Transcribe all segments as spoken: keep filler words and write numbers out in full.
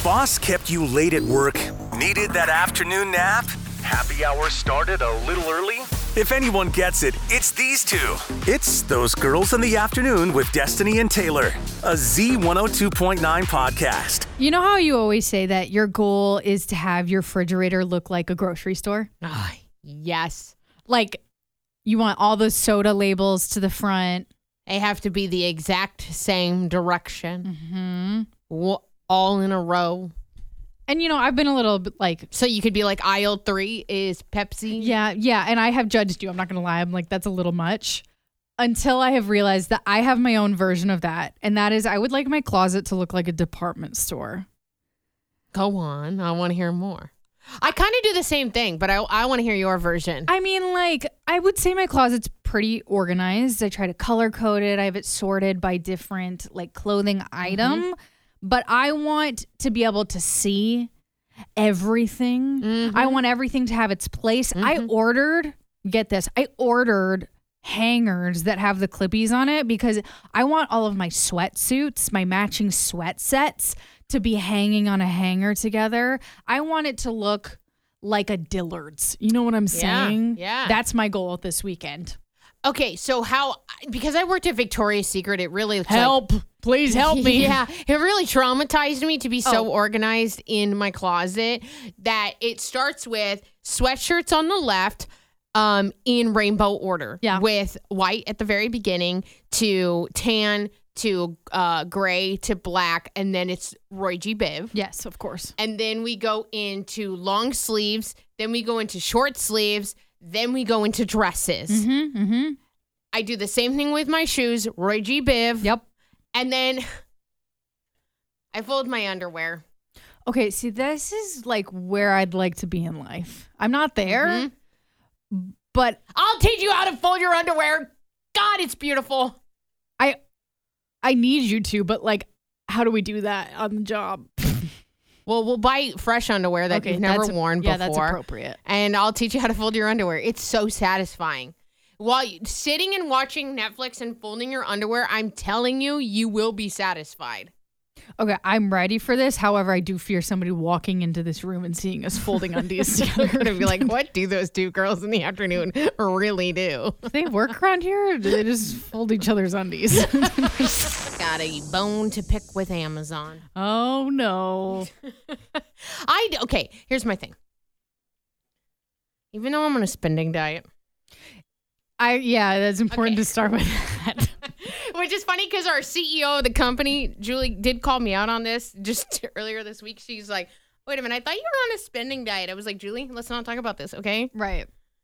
boss kept you late at work? Needed that afternoon nap? Happy hour started a little early? If anyone gets it, it's these two. It's Those Girls in the Afternoon with Destiny and Taylor, a Z one oh two point nine podcast. You know how you always say that your goal is to have your refrigerator look like a grocery store? Oh, yes. Like, you want all the soda labels to the front. They have to be the exact same direction. Mm-hmm. All in a row. And, you know, I've been a little bit like... So you could be like, aisle three is Pepsi? Yeah, yeah. And I have judged you. I'm not going to lie. I'm like, that's a little much. Until I have realized that I have my own version of that. And that is, I would like my closet to look like a department store. Go on. I want to hear more. I kind of do the same thing, but I, I want to hear your version. I mean, like, I would say my closet's pretty organized. I try to color code it. I have it sorted by different, like, clothing item. Mm-hmm. But I want to be able to see everything. Mm-hmm. I want everything to have its place. Mm-hmm. I ordered, get this, I ordered hangers that have the clippies on it because I want all of my sweatsuits, my matching sweat sets to be hanging on a hanger together. I want it to look like a Dillard's. You know what I'm saying? Yeah. yeah. That's my goal this weekend. Okay, so how, because I worked at Victoria's Secret, it really... Help. Like, please help me. Yeah, it really traumatized me to be so oh. organized in my closet that it starts with sweatshirts on the left um, in rainbow order. Yeah. With white at the very beginning to tan to uh, gray to black, and then it's Roy G. Biv. Yes, of course. And then we go into long sleeves, then we go into short sleeves, then we go into dresses. Mm-hmm, mm-hmm. I do the same thing with my shoes, Roy G. Biv. Yep. And then I fold my underwear. Okay, see, this is like where I'd like to be in life. I'm not there, mm-hmm. but... I'll teach you how to fold your underwear. God, it's beautiful. I I need you to, but like, how do we do that on the job? Well, we'll buy fresh underwear that okay, you've never that's, worn yeah, before. Yeah, that's appropriate. And I'll teach you how to fold your underwear. It's so satisfying. While you, sitting and watching Netflix and folding your underwear, I'm telling you, you will be satisfied. Okay, I'm ready for this. However, I do fear somebody walking into this room and seeing us folding undies together. They're going to be like, what do those two girls in the afternoon really do? Do they work around here or do they just fold each other's undies? Got a bone to pick with Amazon. Oh, no. I, okay, here's my thing. Even though I'm on a spending diet. I Yeah, that's important okay. to start with that. Which is funny because our C E O of the company, Julie, did call me out on this just earlier this week. She's like, wait a minute, I thought you were on a spending diet. I was like, Julie, let's not talk about this, okay? Right.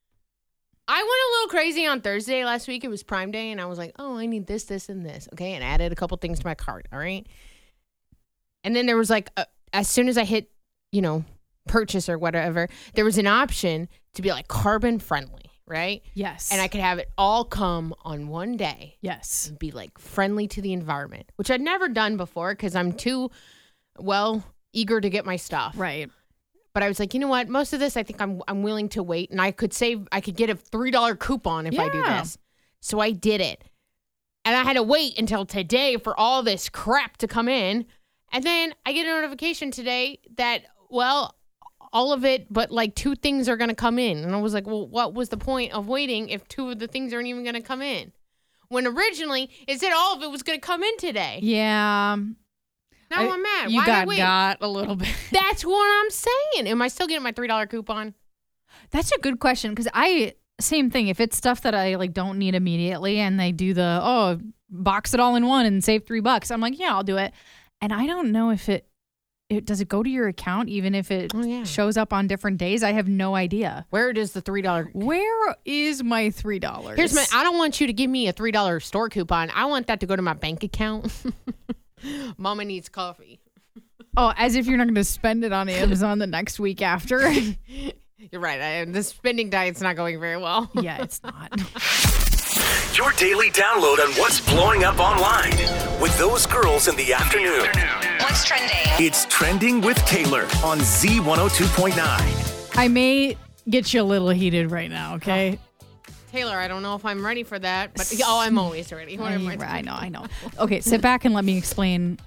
I went a little crazy on Thursday last week. It was Prime Day, and I was like, oh, I need this, this, and this, okay? And added a couple things to my cart, all right? And then there was like, a, as soon as I hit, you know, purchase or whatever, there was an option to be like carbon friendly. Right? Yes. And I could have it all come on one day. Yes. And be like friendly to the environment, which I'd never done before because I'm too, well, eager to get my stuff. Right. But I was like, you know what? Most of this, I think I'm I'm willing to wait. And I could save, I could get a three dollar coupon if yeah. I do this. So I did it. And I had to wait until today for all this crap to come in. And then I get a notification today that, well, all of it, but like two things are going to come in. And I was like, well, what was the point of waiting if two of the things aren't even going to come in? When originally it said all of it was going to come in today. Yeah. Now I, I'm mad. You Why got did I wait? got a little bit. That's what I'm saying. Am I still getting my three dollar coupon? That's a good question because I, same thing. If it's stuff that I like don't need immediately and they do the, oh, box it all in one and save three bucks, I'm like, yeah, I'll do it. And I don't know if it, It, does it go to your account even if it oh, yeah. shows up on different days? I have no idea. Where does the three dollar... Where is my three dollars? Here's my... I don't want you to give me a three dollar store coupon. I want that to go to my bank account. Mama needs coffee. Oh, as if you're not going to spend it on Amazon the next week after. You're right. I, the spending diet's not going very well. Yeah, it's not. Your daily download on what's blowing up online with Those Girls in the Afternoon. What's trending? It's Trending with Taylor on Z one oh two point nine. I may get you a little heated right now, okay? Taylor, I don't know if I'm ready for that, but oh, I'm always ready. What am I I know, I know. Okay, sit back and let me explain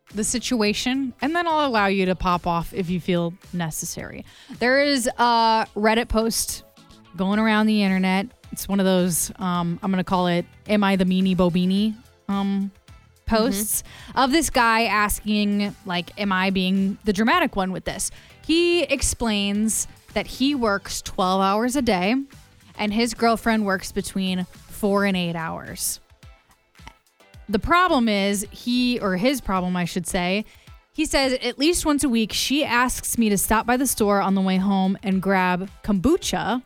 the situation, and then I'll allow you to pop off if you feel necessary. There is a Reddit post going around the internet. It's one of those, um, I'm going to call it, Am I the Meanie Bobini um, posts mm-hmm. of this guy asking, like, am I being the dramatic one with this? He explains that he works twelve hours a day and his girlfriend works between four and eight hours. The problem is he, or his problem, I should say, he says at least once a week, she asks me to stop by the store on the way home and grab kombucha,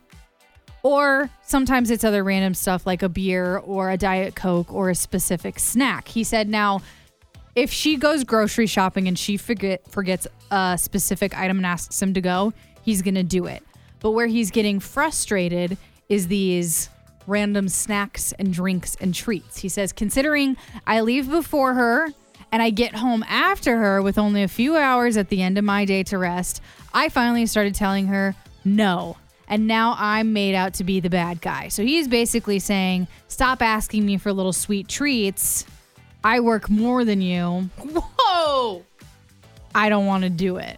or sometimes it's other random stuff like a beer or a Diet Coke or a specific snack. He said, now, if she goes grocery shopping and she forget, forgets a specific item and asks him to go, he's going to do it. But where he's getting frustrated is these random snacks and drinks and treats. He says, considering I leave before her and I get home after her with only a few hours at the end of my day to rest, I finally started telling her no. And now I'm made out to be the bad guy. So he's basically saying, stop asking me for little sweet treats. I work more than you. Whoa! I don't want to do it.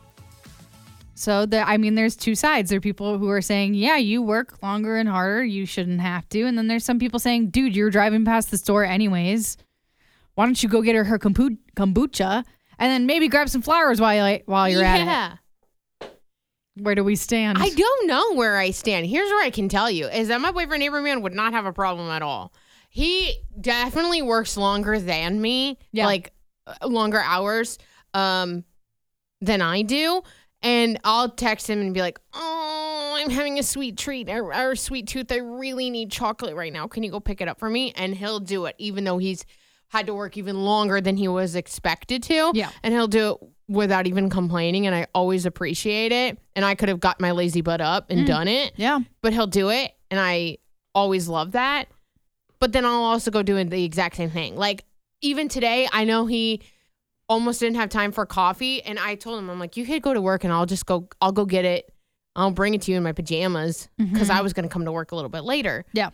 So, the, I mean, there's two sides. There are people who are saying, yeah, you work longer and harder. You shouldn't have to. And then there's some people saying, dude, you're driving past the store anyways. Why don't you go get her her kombu- kombucha and then maybe grab some flowers while, you, while you're yeah. at it? Where do we stand? I don't know where I stand. Here's where I can tell you is that my boyfriend, neighbor man, would not have a problem at all. He definitely works longer than me, yeah. like uh, longer hours um, than I do. And I'll text him and be like, oh, I'm having a sweet treat or, or a sweet tooth. I really need chocolate right now. Can you go pick it up for me? And he'll do it, even though he's had to work even longer than he was expected to. Yeah. And he'll do it without even complaining. And I always appreciate it. And I could have got my lazy butt up and mm. done it. Yeah. But he'll do it. And I always love that. But then I'll also go doing the exact same thing. Like, even today, I know he almost didn't have time for coffee. And I told him, I'm like, you could go to work and I'll just go, I'll go get it. I'll bring it to you in my pajamas because mm-hmm. I was going to come to work a little bit later. Yeah.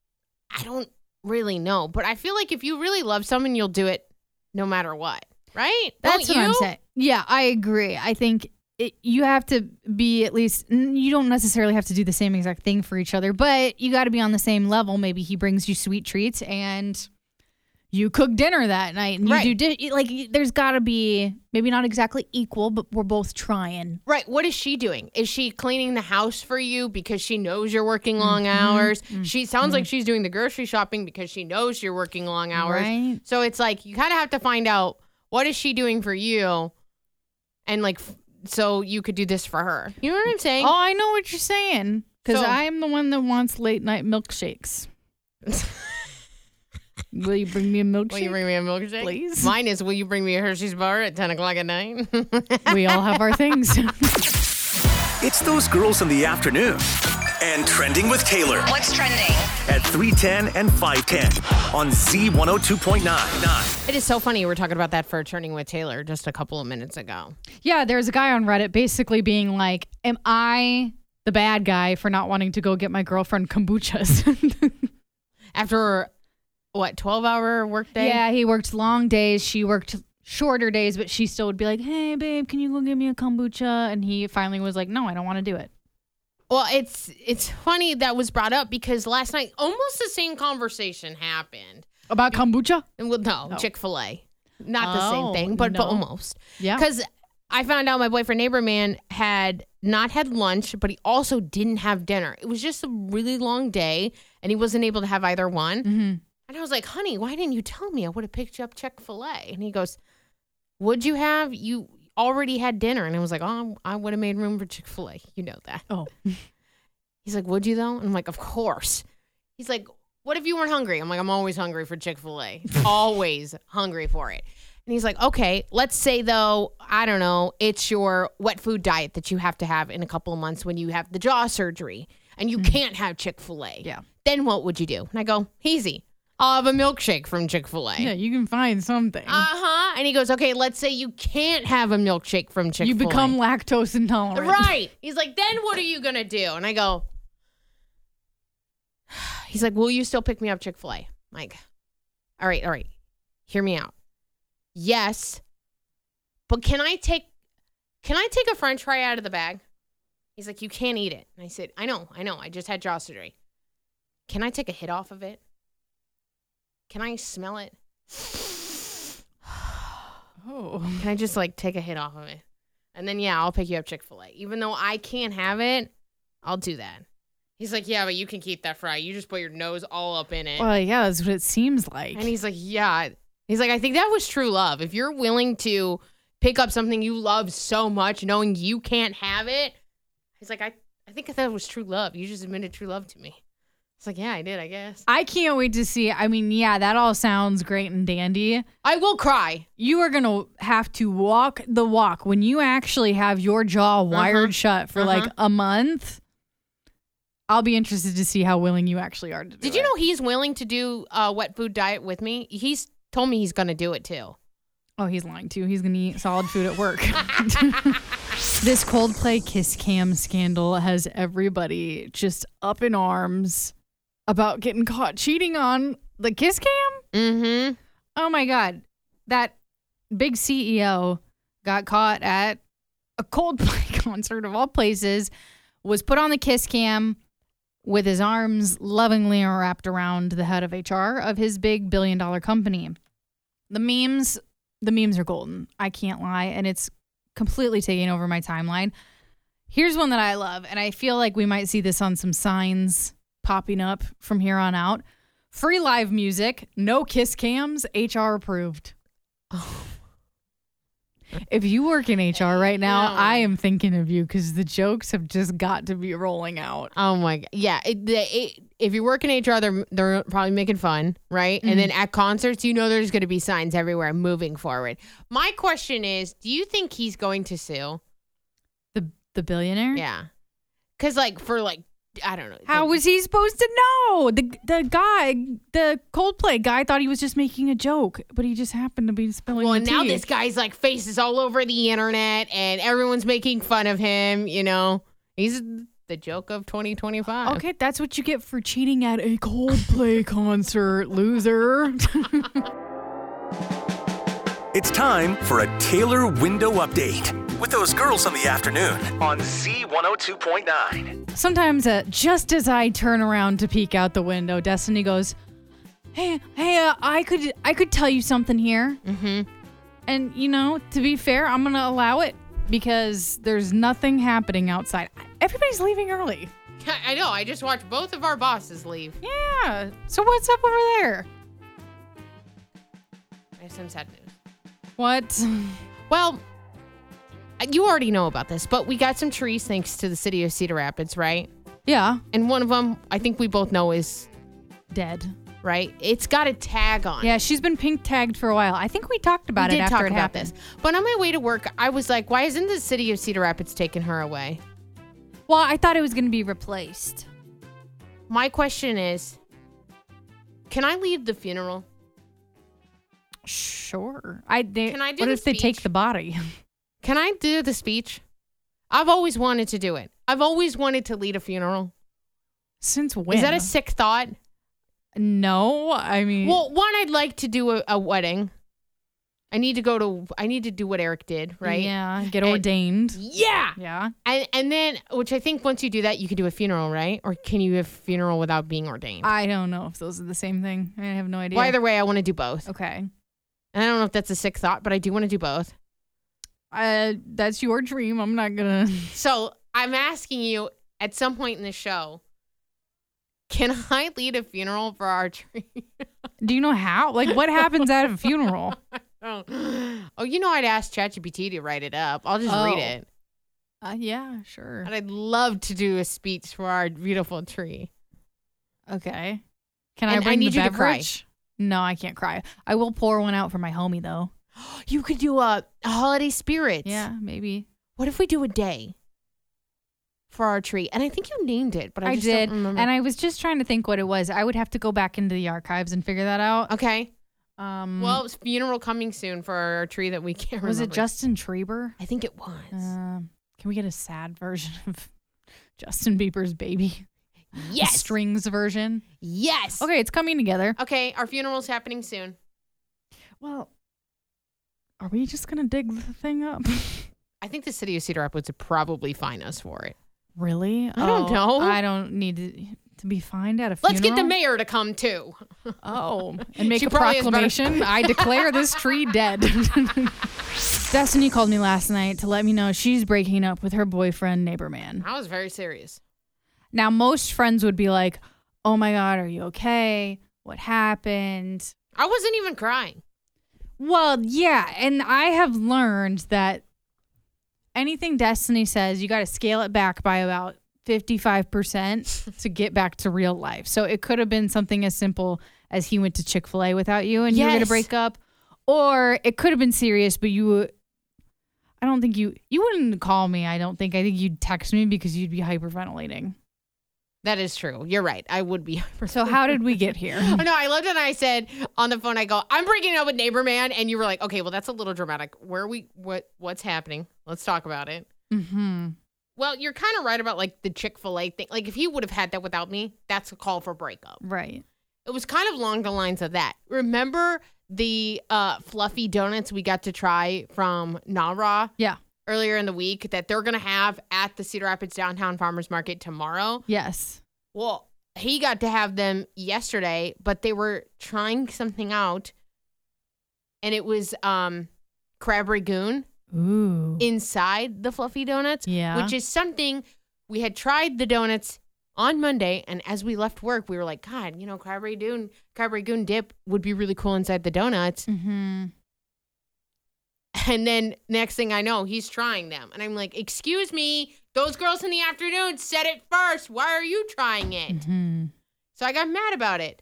I don't really know. But I feel like if you really love someone, you'll do it no matter what. Right? That's don't what you? I'm saying. Yeah, I agree. I think it, you have to be at least, you don't necessarily have to do the same exact thing for each other, but you got to be on the same level. Maybe he brings you sweet treats and you cook dinner that night and you right. do di- like there's got to be maybe not exactly equal, but we're both trying. Right. What is she doing? Is she cleaning the house for you because she knows you're working long mm-hmm. hours? Mm-hmm. She sounds mm-hmm. like she's doing the grocery shopping because she knows you're working long hours. Right. So it's like you kind of have to find out what is she doing for you, and like f- so you could do this for her. You know what I'm saying? Oh, I know what you're saying because so, I'm the one that wants late night milkshakes. Will you bring me a milkshake? Will you bring me a milkshake? Please. Mine is, will you bring me a Hershey's bar at ten o'clock at night? We all have our things. It's those girls in the afternoon. And Trending with Taylor. What's trending? At three ten and five ten on Z one oh two point nine. It is so funny. We were talking about that for Trending with Taylor just a couple of minutes ago. Yeah, there's a guy on Reddit basically being like, am I the bad guy for not wanting to go get my girlfriend kombuchas? After... What, twelve-hour workday? Yeah, he worked long days. She worked shorter days, but she still would be like, hey, babe, can you go get me a kombucha? And he finally was like, no, I don't want to do it. Well, it's it's funny that was brought up because last night, almost the same conversation happened. About kombucha? Well, no, oh. Chick-fil-A. Not the oh, same thing, but, no. but almost. Yeah. Because I found out my boyfriend, neighbor man, had not had lunch, but he also didn't have dinner. It was just a really long day, and he wasn't able to have either one. Mm-hmm. And I was like, honey, why didn't you tell me? I would have picked you up Chick-fil-A. And he goes, would you have? You already had dinner. And I was like, oh, I would have made room for Chick-fil-A. You know that. Oh. He's like, would you though? And I'm like, of course. He's like, what if you weren't hungry? I'm like, I'm always hungry for Chick-fil-A. Always hungry for it. And he's like, okay, let's say though, I don't know, it's your wet food diet that you have to have in a couple of months when you have the jaw surgery and you mm-hmm. can't have Chick-fil-A. Yeah. Then what would you do? And I go, easy. I'll have a milkshake from Chick-fil-A. Yeah, you can find something. Uh-huh. And he goes, okay, let's say you can't have a milkshake from Chick-fil-A. You become lactose intolerant. Right. He's like, then what are you going to do? And I go, he's like, will you still pick me up Chick-fil-A? I'm like, all right, all right. Hear me out. Yes, but can I take, can I take a French fry out of the bag? He's like, you can't eat it. And I said, I know, I know. I just had jaw surgery. Can I take a hit off of it? Can I smell it? Oh. Can I just like take a hit off of it? And then, yeah, I'll pick you up Chick-fil-A. Even though I can't have it, I'll do that. He's like, yeah, but you can keep that fry. You just put your nose all up in it. Well, yeah, that's what it seems like. And he's like, yeah. He's like, I think that was true love. If you're willing to pick up something you love so much, knowing you can't have it, he's like, I, I think that was true love. You just admitted true love to me. It's like, yeah, I did, I guess. I can't wait to see. I mean, yeah, that all sounds great and dandy. I will cry. You are going to have to walk the walk when you actually have your jaw wired Uh-huh. shut for Uh-huh. like a month. I'll be interested to see how willing you actually are to do Did it. you know he's willing to do a wet food diet with me? He's told me he's going to do it too. Oh, he's lying too. He's going to eat solid food at work. This Coldplay Kiss Cam scandal has everybody just up in arms about getting caught cheating on the Kiss Cam. Mm-hmm. Oh my God. That big C E O got caught at a Coldplay concert of all places, was put on the Kiss Cam with his arms lovingly wrapped around the head of H R of his big billion dollar company. The memes, the memes are golden. I can't lie. And it's completely taking over my timeline. Here's one that I love. And I feel like we might see this on some signs popping up from here on out. Free live music, no kiss cams, H R approved. Oh. If you work in H R right now, No. I am thinking of you because the jokes have just got to be rolling out. Oh my God. Yeah. It, the, it, if you work in H R, they're, they're probably making fun, right? Mhm. And then at concerts, you know there's going to be signs everywhere moving forward. My question is, do you think he's going to sue? The the billionaire? Yeah. Because, like, for, like, I don't know. How like, was he supposed to know? The the guy, the Coldplay guy thought he was just making a joke, but he just happened to be spilling Well, the and now tea. this guy's, like, face is all over the internet, and everyone's making fun of him, you know? He's the joke of twenty twenty-five. Okay, that's what you get for cheating at a Coldplay concert, loser. It's time for a Taylor window update with those girls in the afternoon on Z one oh two point nine. Sometimes, uh, just as I turn around to peek out the window, Destiny goes, "Hey, hey, uh, I could, I could tell you something here." Mm-hmm. And you know, to be fair, I'm gonna allow it because there's nothing happening outside. Everybody's leaving early. I know. I just watched both of our bosses leave. Yeah. So what's up over there? I have some sad news. What? Well, you already know about this, but we got some trees thanks to the city of Cedar Rapids, right? Yeah. And one of them, I think we both know is, Dead. right? It's got a tag on. Yeah, she's been pink tagged for a while. I think we talked about we it did after talk it about happened. this. But on my way to work, I was like, why isn't the city of Cedar Rapids taking her away? Well, I thought it was going to be replaced. My question is, can I leave the funeral? Sure. I they, Can I do What the if they take speech? the body? Can I do the speech? I've always wanted to do it. I've always wanted to lead a funeral. Since when? Is that a sick thought? No, I mean. Well, one, I'd like to do a, a wedding. I need to go to, I need to do what Eric did, right? Yeah, get And- ordained. Yeah. Yeah. And and then, which I think once you do that, you can do a funeral, right? Or can you have a funeral without being ordained? I don't know if those are the same thing. I have no idea. Well, either way, I want to do both. Okay. And I don't know if that's a sick thought, but I do want to do both. Uh, that's your dream. I'm not gonna. So I'm asking you at some point in the show, can I lead a funeral for our tree? Do you know how? Like, what happens at a funeral? oh. oh, you know, I'd ask ChatGPT to write it up. I'll just read Oh. it. Uh, yeah, sure. And I'd love to do a speech for our beautiful tree. Okay. Can And I I bring need the you to cry. beverage? No, I can't cry. I will pour one out for my homie though. You could do a, a holiday spirits. Yeah, maybe. What if we do a day for our tree? And I think you named it, but I, I, just did, don't remember. and I was just trying to think what it was. I would have to go back into the archives and figure that out. okay. Um, Well, it's funeral coming soon for our tree that we can't was remember. it Justin Trieber? I think it was. Um, can we get a sad version of Justin Bieber's Baby? yes. A strings version. Yes. Okay, it's coming together. Okay, our funeral's happening soon. Well, Are we just going to dig the thing up? I think the city of Cedar Rapids would probably fine us for it. Really? I don't Oh, know. I don't need to, to be fined at a funeral. Let's get the mayor to come too. Oh, and make She a probably has better- proclamation. I declare this tree dead. Destiny called me last night to let me know she's breaking up with her boyfriend, neighbor man. I was very serious. Now, most friends would be like, oh my God, are you okay? What happened? I wasn't even crying. Well, yeah. And I have learned that anything Destiny says, you got to scale it back by about fifty-five percent to get back to real life. So it could have been something as simple as he went to Chick-fil-A without you and you were going to Yes. break up. Or it could have been serious, but you, I don't think you, you wouldn't call me. I don't think. I think you'd text me because you'd be hyperventilating. That is true. You're right. I would be. So how did we get here? Oh, no, I loved it. And I said on the phone, I go, I'm breaking up with neighbor man. And you were like, okay, well, that's a little dramatic. Where are we, what, what's happening? Let's talk about it. Mm-hmm. Well, you're kind of right about like the Chick-fil-A thing. Like if he would have had that without me, that's a call for breakup. Right. It was kind of along the lines of that. Remember the uh, fluffy donuts we got to try from Nara Yeah. earlier in the week that they're going to have at the Cedar Rapids Downtown Farmers Market tomorrow? Yes. Well, he got to have them yesterday, but they were trying something out, and it was um, crab ragoon Ooh. inside the fluffy donuts, Yeah. which is something we had tried the donuts on Monday, and as we left work, we were like, God, you know, crab ragoon, crab ragoon dip would be really cool inside the donuts. Mm-hmm. And then next thing I know, he's trying them, and I'm like, excuse me, those girls in the afternoon said it first. Why are you trying it? Mm-hmm. So I got mad about it.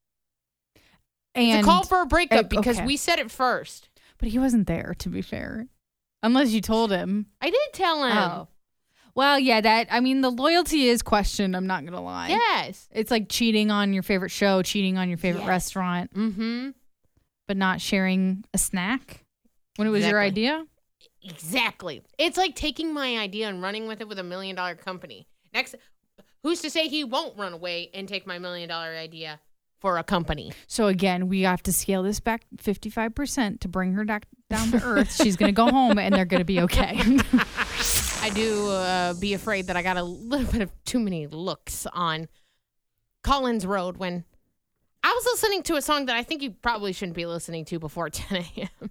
And It's a call for a breakup uh, because okay. we said it first. But he wasn't there, to be fair. Unless you told him. I did tell him. Oh. Well, yeah, that, I mean, the loyalty is questioned, I'm not going to lie. Yes. It's like cheating on your favorite show, cheating on your favorite Yes. restaurant, Mm-hmm. but not sharing a snack when it was your Exactly. idea. Exactly. It's like taking my idea and running with it with a million dollar company. Next, who's to say he won't run away and take my million dollar idea for a company? So again, we have to scale this back fifty-five percent to bring her back down to earth. She's going to go home and they're going to be okay. I do uh, be afraid that I got a little bit of too many looks on Collins Road when I was listening to a song that I think you probably shouldn't be listening to before ten a.m.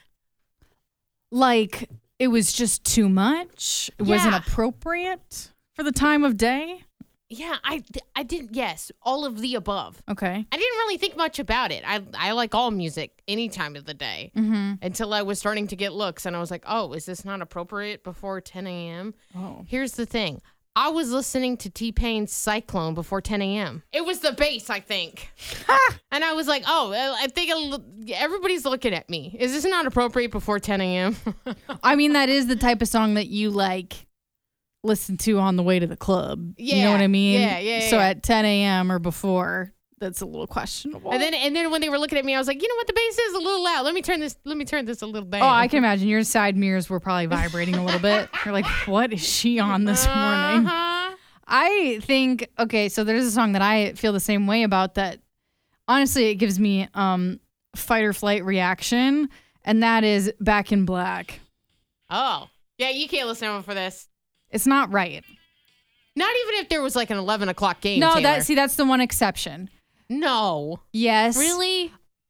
Like, it was just too much. It wasn't Yeah. appropriate for the time of day. Yeah, I, I didn't, yes, all of the above. Okay. I didn't really think much about it. I I like all music any time of the day Mm-hmm. until I was starting to get looks and I was like, oh, is this not appropriate before ten a.m.? Oh. Here's the thing. I was listening to T-Pain's Cyclone before ten a.m. It was the bass, I think. And I was like, oh, I think it'll, everybody's looking at me. Is this not appropriate before ten a.m.? I mean, that is the type of song that you like listen to on the way to the club. You know Yeah, what I mean? yeah, yeah, So yeah. at ten a.m. or before, that's a little questionable. And then and then when they were looking at me, I was like, you know what? The bass is a little loud. Let me turn this, let me turn this a little down. oh, I can imagine your side mirrors were probably vibrating a little bit. You're like, what is she on this morning? Uh-huh. I think, okay, so there's a song that I feel the same way about that. Honestly, it gives me um fight or flight reaction, and that is Back in Black. Oh, yeah, you can't listen to him for this. It's not right. Not even if there was like an eleven o'clock game. No, Taylor. that see, that's the one exception. No. Yes. Really?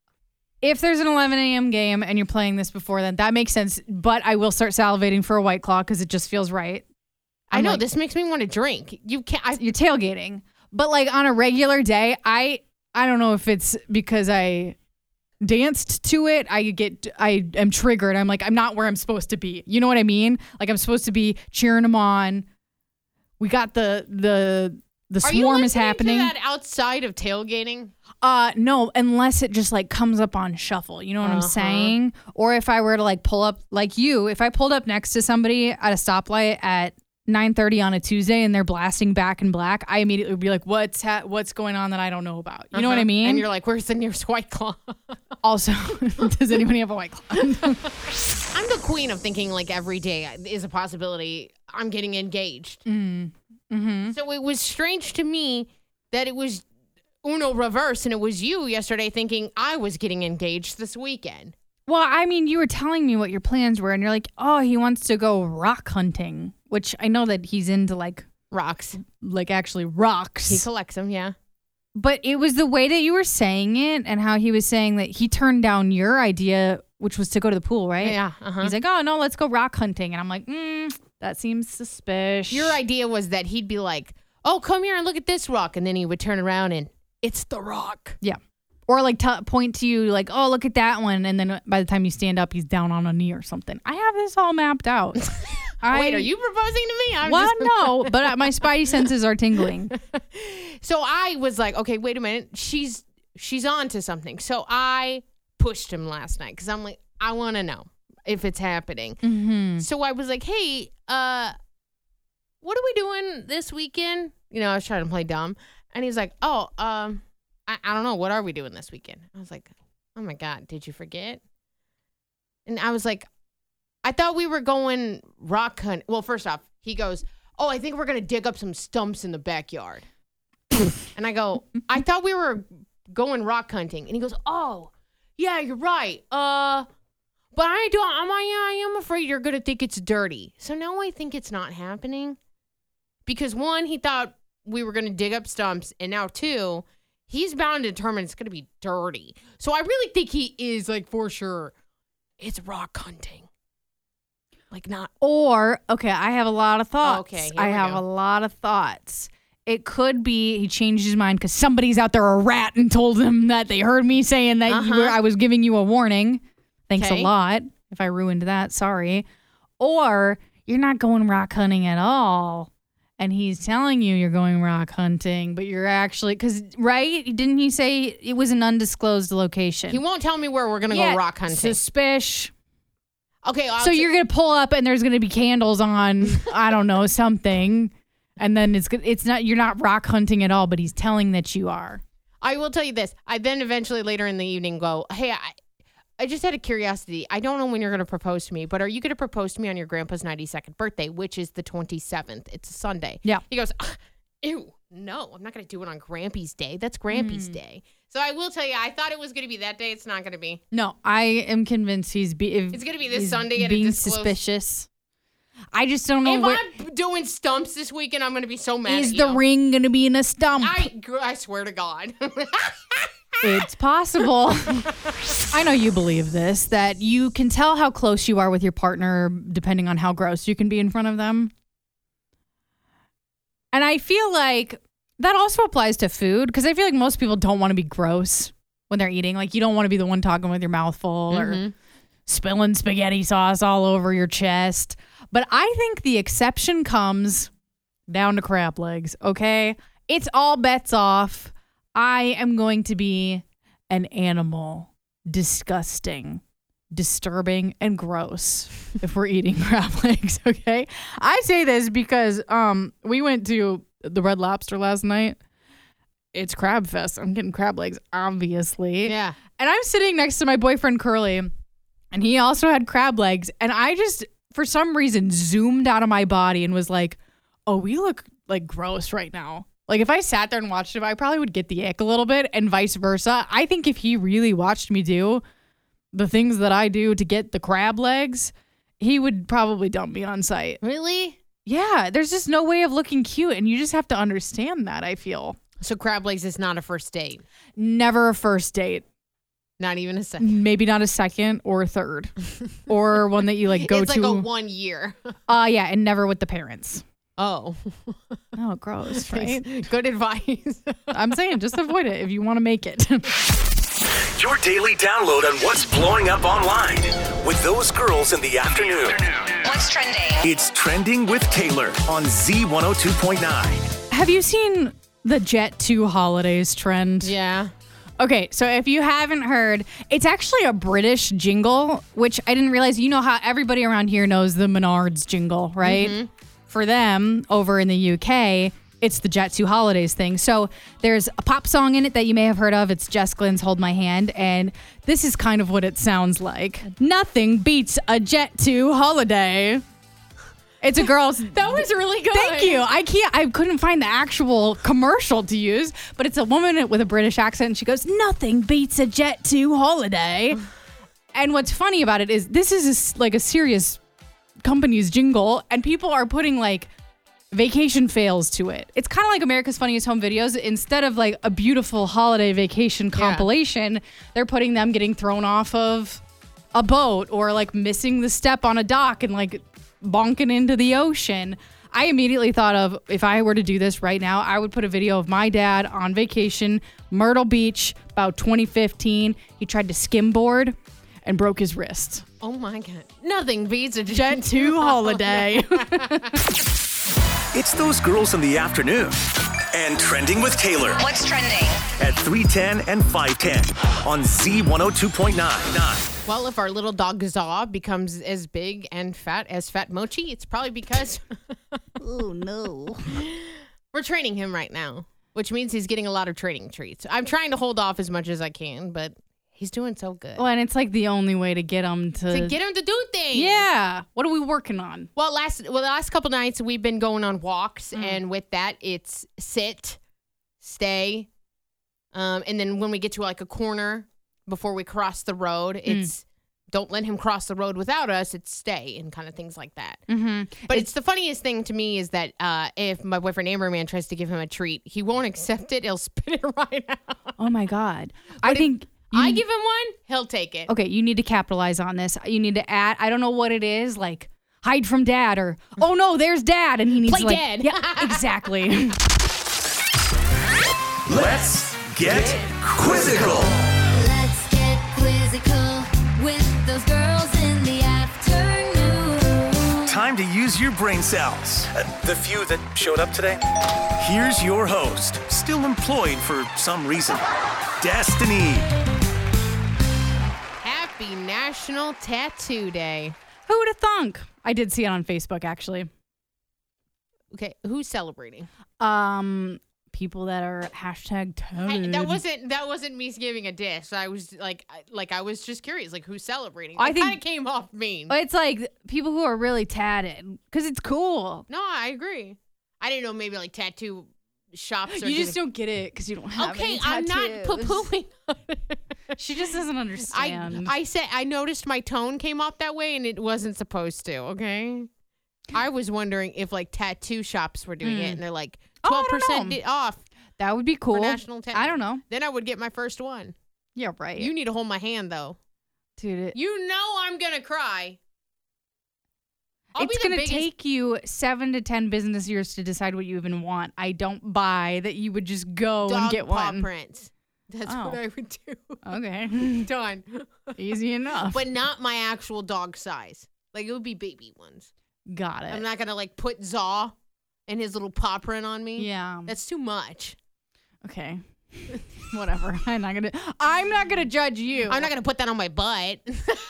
If there's an eleven a.m. game and you're playing this before then, that makes sense. But I will start salivating for a White Claw because it just feels right. I I'm know like, this makes me want to drink. You can't. I, you're tailgating. But like on a regular day, I I don't know if it's because I danced to it. I get I am triggered. I'm like, I'm not where I'm supposed to be. You know what I mean? Like I'm supposed to be cheering them on. We got the the the are you swarm is listening happening. To that outside of tailgating? Uh no, unless it just like comes up on shuffle. You know what I'm Uh-huh. saying? Or if I were to like pull up like you, if I pulled up next to somebody at a stoplight at nine thirty on a Tuesday and they're blasting Back in Black, I immediately would be like, what's ha- what's going on that I don't know about? You know what I Uh-huh. mean? And you're like, where's the nearest White Claw? Also, does anybody have a White Claw? I'm the queen of thinking like every day is a possibility I'm getting engaged. mm. Mm-hmm. So it was strange to me that it was Uno reverse and it was you yesterday thinking I was getting engaged this weekend. Well, I mean, you were telling me what your plans were, and you're like, oh, he wants to go rock hunting, which I know that he's into, like, Rocks. like actually rocks. He collects them, yeah. But it was the way that you were saying it and how he was saying that he turned down your idea, which was to go to the pool, right? Yeah. Uh-huh. He's like, oh, no, let's go rock hunting. And I'm like, mm, that seems suspicious. Your idea was that he'd be like, oh, come here and look at this rock. And then he would turn around and it's the rock. Yeah. Or like t- point to you like, oh, look at that one. And then by the time you stand up, he's down on a knee or something. I have this all mapped out. I, Wait, are you proposing to me? I'm well, just- no, but my spidey senses are tingling. So I was like, okay, wait a minute. She's she's on to something. So I pushed him last night because I'm like, I want to know if it's happening. Mm-hmm. So I was like, hey, uh, what are we doing this weekend? You know, I was trying to play dumb. And he's like, oh, um, I, I don't know. What are we doing this weekend? I was like, oh, my God, did you forget? And I was like, I thought we were going rock hunt. Well, first off, he goes, oh, I think we're going to dig up some stumps in the backyard. And I go, I thought we were going rock hunting. And he goes, oh, yeah, you're right. Uh, but I don't, I'm, I, I am afraid you're going to think it's dirty. So now I think it's not happening. Because one, he thought we were going to dig up stumps. And now two, he's bound to determine it's going to be dirty. So I really think he is like, for sure, it's rock hunting. Like not. Or, okay, I have a lot of thoughts. Okay, here I we have go. a lot of thoughts. It could be he changed his mind because somebody's out there a rat and told him that they heard me saying that you Uh-huh. were, I was giving you a warning. Thanks Okay. a lot. If I ruined that, sorry. Or you're not going rock hunting at all. And he's telling you you're going rock hunting, but you're actually, because, right? Didn't he say it was an undisclosed location? He won't tell me where we're going to Yeah, go rock hunting. Suspicious. Okay. I'll So t- you're gonna pull up and there's gonna be candles on, I don't know, something, and then it's it's not you're not rock hunting at all, but he's telling that you are. I will tell you this. I then eventually later in the evening go, hey, I, I just had a curiosity. I don't know when you're going to propose to me, but are you going to propose to me on your grandpa's ninety-second birthday, which is the twenty-seventh? It's a Sunday. Yeah. He goes, ew, no, I'm not going to do it on Grampy's day. That's Grampy's day. So I will tell you, I thought it was going to be that day. It's not going to be. No, I am convinced he's be. If It's gonna be this he's Sunday at a being disclosed- suspicious. I just don't know If where I'm doing stumps this weekend, I'm going to be so mad is at the you. ring gonna be in a stump. I, I swear to God. It's possible. I know you believe this, that you can tell how close you are with your partner depending on how gross you can be in front of them. And I feel like that also applies to food, because I feel like most people don't want to be gross when they're eating. Like, you don't want to be the one talking with your mouth full or spilling spaghetti sauce all over your chest. But I think the exception comes down to crab legs, okay? It's all bets off. I am going to be an animal. Disgusting, disturbing, and gross if we're eating crab legs, okay? I say this because um we went to the Red Lobster last night. It's Crab Fest. I'm getting crab legs, obviously. Yeah. And I'm sitting next to my boyfriend, Curly, and he also had crab legs. And I just, for some reason, zoomed out of my body and was like, oh, we look like gross right now. Like, if I sat there and watched him, I probably would get the ick a little bit, and vice versa. I think if he really watched me do the things that I do to get the crab legs, he would probably dump me on sight. Really? Yeah, there's just no way of looking cute, and you just have to understand that, I feel. So crab legs is not a first date. Never a first date. Not even a second. Maybe not a second or a third. Or one that you, like, go it's to. like a one year. Uh, yeah, and never with the parents. Oh. Oh, gross, right? Good advice. I'm saying just avoid it if you want to make it. Your daily download on what's blowing up online with those girls in the afternoon. What's trending? It's Trending with Taylor on Z one oh two point nine. Have you seen the Jet two holidays trend? Yeah. Okay, so if you haven't heard, it's actually a British jingle, which I didn't realize. You know how everybody around here knows the Menards jingle, right? Mm-hmm. For them, over in the U K, it's the Jet two holidays thing. So there's a pop song in it that you may have heard of. It's Jess Glynn's Hold My Hand. And this is kind of what it sounds like. Nothing beats a Jet two holiday. It's a girl's. That was really good. Thank you. I can't. I couldn't find the actual commercial to use, but it's a woman with a British accent, and she goes, "Nothing beats a Jet two holiday." And what's funny about it is this is a s like a serious company's jingle, and people are putting like vacation fails to it. It's kind of like America's Funniest Home Videos. Instead of like a beautiful holiday vacation compilation, yeah. they're putting them getting thrown off of a boat or like missing the step on a dock and like bonking into the ocean. I immediately thought of, if I were to do this right now, I would put a video of my dad on vacation, Myrtle Beach, about twenty fifteen. He tried to skimboard and broke his wrist. Oh my God. Nothing beats a Jet two holiday. It's those girls in the afternoon. And Trending with Taylor. What's trending? At three ten and five ten on Z one oh two point nine. Well, if our little dog Zaw becomes as big and fat as Fat Mochi, it's probably because oh no, we're training him right now, which means he's getting a lot of training treats. I'm trying to hold off as much as I can, but he's doing so good. Well, and it's like the only way to get him to... To get him to do things. Yeah. What are we working on? Well, last well, the last couple nights we've been going on walks, mm. and with that, it's sit, stay, um, and then when we get to like a corner before we cross the road, it's mm. don't let him cross the road without us. It's stay and kind of things like that. Mm-hmm. But it's, it's the funniest thing to me is that uh, if my boyfriend Amberman tries to give him a treat, he won't accept it. He'll spit it right out. Oh my God. But I think... You, I give him one, he'll take it. Okay, you need to capitalize on this. You need to add, I don't know what it is, like hide from dad or, oh no, there's dad. And he needs Play to like, dead. Yeah, exactly. Let's get quizzical. Let's get quizzical with those girls in the afternoon. Time to use your brain cells. Uh, the few that showed up today. Here's your host, still employed for some reason, Destiny. Happy National Tattoo Day. Who would have thunk? I did see it on Facebook, actually. Okay, who's celebrating? Um, people that are hashtag tatted. I, that wasn't that wasn't me giving a diss. I was like, I, like I was just curious, like who's celebrating? It I think kind of came off mean. It's like people who are really tatted because it's cool. No, I agree. I didn't know maybe like tattoo shops. Are you just doing... don't get it because you don't have. Okay, any I'm tattoos. not poo-pooing. She just doesn't understand. I, I said I noticed my tone came off that way and it wasn't supposed to, okay? I was wondering if like tattoo shops were doing mm. it and they're like twelve percent oh, off. That would be cool. For national tattoo. I don't know. Then I would get my first one. Yeah, right. You need to hold my hand though. Dude, it, you know I'm going to cry. I'll it's going to biggest... take you seven to ten business years to decide what you even want. I don't buy that you would just go Dog and get paw one. Prints. That's oh. what I would do. Okay. Done. Easy enough. But not my actual dog size. Like, it would be baby ones. Got it. I'm not going to, like, put Zaw and his little paw print on me. Yeah. That's too much. Okay. Whatever. I'm not going to I'm not going to judge you. I'm not going to put that on my butt.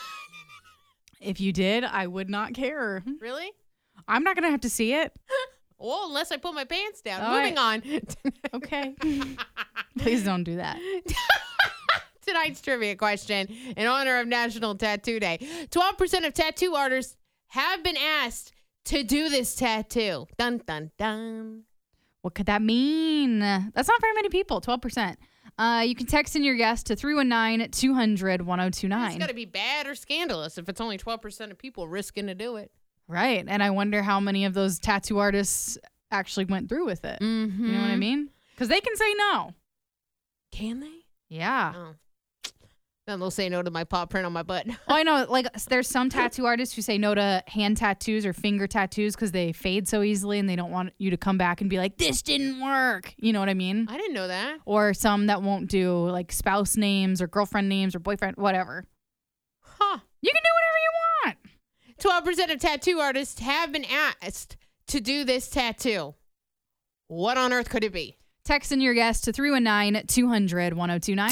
If you did, I would not care. Really? I'm not going to have to see it. Well, unless I put my pants down. All Moving right. on. Okay. Please don't do that. Tonight's trivia question in honor of National Tattoo Day. twelve percent of tattoo artists have been asked to do this tattoo. Dun, dun, dun. What could that mean? That's not very many people, twelve percent. Uh, you can text in your guess to three one nine, two hundred, ten twenty-nine. It's got to be bad or scandalous if it's only twelve percent of people risking to do it. Right. And I wonder how many of those tattoo artists actually went through with it. Mm-hmm. You know what I mean? Because they can say no. Can they? Yeah. Oh. Then they'll say no to my paw print on my butt. Oh, I know. Like, there's some tattoo artists who say no to hand tattoos or finger tattoos because they fade so easily and they don't want you to come back and be like, this didn't work. You know what I mean? I didn't know that. Or some that won't do, like, spouse names or girlfriend names or boyfriend, whatever. Huh. You can do whatever you want. twelve percent of tattoo artists have been asked to do this tattoo. What on earth could it be? Text in your guess to three one nine, two hundred, ten twenty-nine.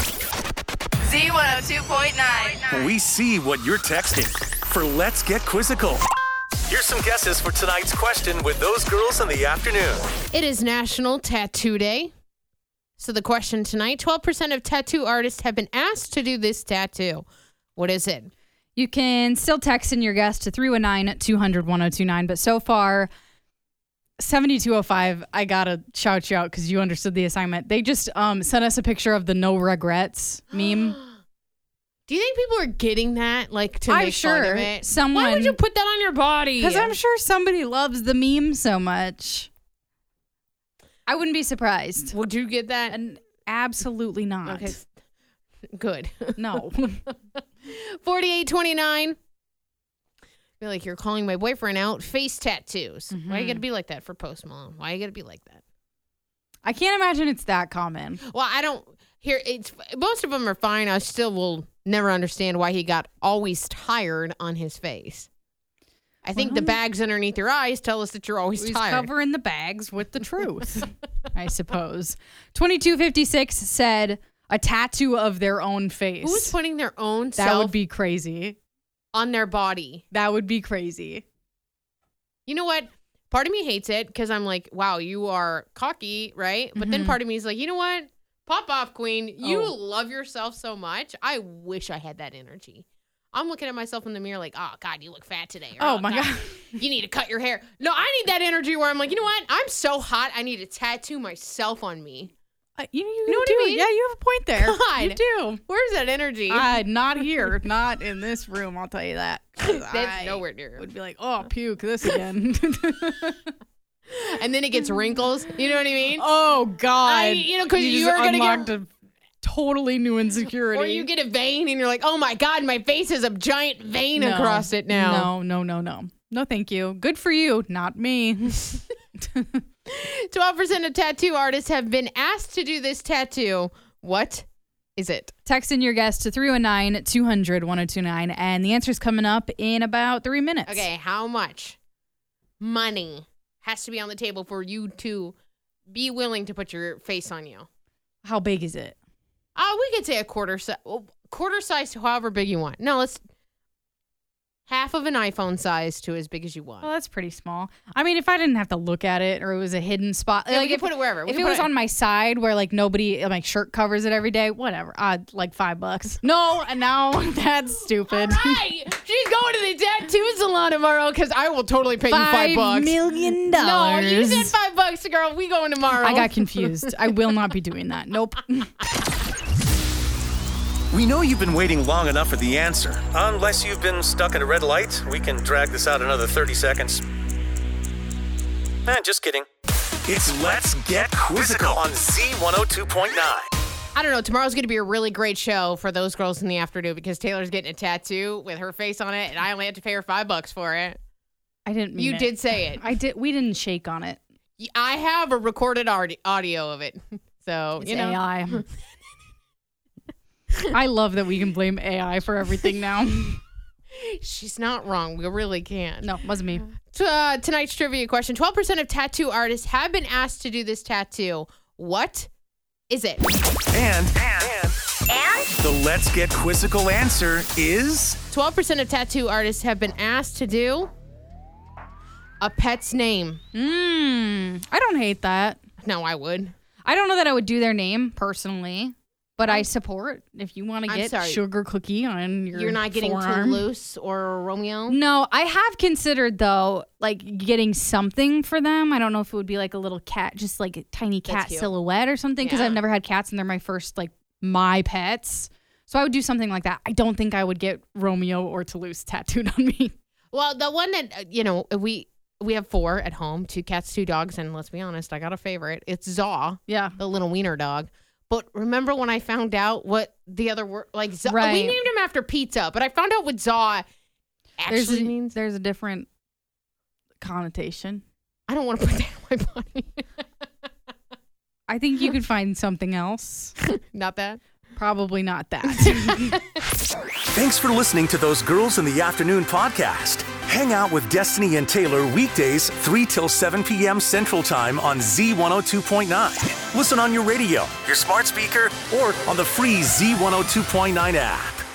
Z one oh two point nine. We see what you're texting for Let's Get Quizzical. Here's some guesses for tonight's question with those girls in the afternoon. It is National Tattoo Day. So the question tonight, twelve percent of tattoo artists have been asked to do this tattoo. What is it? You can still text in your guess to three one nine, two hundred, ten twenty-nine, but so far, seventy-two oh five, I gotta shout you out because you understood the assignment. They just um, sent us a picture of the no regrets meme. Do you think people are getting that, like, to I'm make sure fun of it? someone- Why would you put that on your body? Because I'm sure somebody loves the meme so much. I wouldn't be surprised. Would you get that? And absolutely not. Okay. Good. No. forty-eight twenty-nine. I feel like you're calling my boyfriend out. Face tattoos. Mm-hmm. Why you gotta be like that for Post Malone? Why you gotta be like that? I can't imagine it's that common. Well, I don't. Here, it's most of them are fine. I still will never understand why he got always tired on his face. I think the Well, bags underneath your eyes tell us that you're always He's tired. covering the bags with the truth, I suppose. twenty-two fifty-six said a tattoo of their own face. Who's putting their own that self would be crazy. on their body? That would be crazy. You know what? Part of me hates it because I'm like, wow, you are cocky, right? But then Mhm. part of me is like, you know what? Pop off, queen. You Oh. love yourself so much. I wish I had that energy. I'm looking at myself in the mirror like, oh, God, you look fat today. Or, Oh, my God. You need to cut your hair. No, I need that energy where I'm like, you know what? I'm so hot. I need to tattoo myself on me. Uh, you, you, know what do. I mean? Yeah, you have a point there. God. You do. Where's that energy? Uh, not here. Not in this room, I'll tell you that. 'Cause That's I nowhere near. would be like, oh, puke this again. And then it gets wrinkles. You know what I mean? Oh, God. I- you know, 'cause You you're just gonna get- unlocked a totally new insecurity. Or you get a vein and you're like, oh, my God, my face has a giant vein No. across it now. No, no, no, no. No, thank you. Good for you, not me. twelve percent of tattoo artists have been asked to do this tattoo. What is it? Text in your guess to three one nine, two hundred, ten twenty-nine, and the answer's coming up in about three minutes. Okay, how much money has to be on the table for you to be willing to put your face on you? How big is it? Uh, we could say a quarter size, quarter size to however big you want. No, let's half of an iPhone size to as big as you want. Well, that's pretty small. I mean, if I didn't have to look at it or it was a hidden spot, Yeah, we like can if, put it wherever. We if can it put was it- on my side where like nobody, my shirt covers it every day, whatever. I'd like five bucks. No, and now that's stupid. Right, she's going to the tattoo salon tomorrow because I will totally pay you five Five bucks. million No, dollars. you said five bucks, girl. We going tomorrow. I got confused. I will not be doing that. Nope. We know you've been waiting long enough for the answer. Unless you've been stuck at a red light, we can drag this out another thirty seconds. Eh, just kidding. It's Let's Get Quizzical on Z one oh two point nine. I don't know. Tomorrow's going to be a really great show for those girls in the afternoon because Taylor's getting a tattoo with her face on it, and I only have to pay her five bucks for it. I didn't mean You it. did say it. I did. We didn't shake on it. I have a recorded audi- audio of it, so It's you know. A I. I love that we can blame A I for everything now. She's not wrong. We really can. No, wasn't me. T- uh, tonight's trivia question: twelve percent of tattoo artists have been asked to do this tattoo. What is it? And, and, and the Let's Get Quizzical answer is twelve percent of tattoo artists have been asked to do a pet's name. Mmm. I don't hate that. No, I would. I don't know that I would do their name personally, but I support if you want to I'm get sorry. Sugar Cookie on your You're not getting forearm. Toulouse or Romeo? No, I have considered though, like getting something for them. I don't know if it would be like a little cat, just like a tiny That's cat cute. silhouette or something, because Yeah. I've never had cats and they're my first like my pets. So I would do something like that. I don't think I would get Romeo or Toulouse tattooed on me. Well, the one that, uh, you know, we we have four at home, two cats, two dogs, and let's be honest, I got a favorite. It's Zaw, Yeah. the little wiener dog. But remember when I found out what the other word, like Zaw, Right. we named him after pizza, but I found out what Zaw actually There's a, means. there's a different connotation. I don't want to put that on my body. I think you could find something else. Not that. Probably not that. Thanks for listening to Those Girls in the Afternoon podcast. Hang out with Destiny and Taylor weekdays three till seven p.m. Central Time on Z one oh two point nine. Listen on your radio, your smart speaker, or on the free Z one oh two point nine app.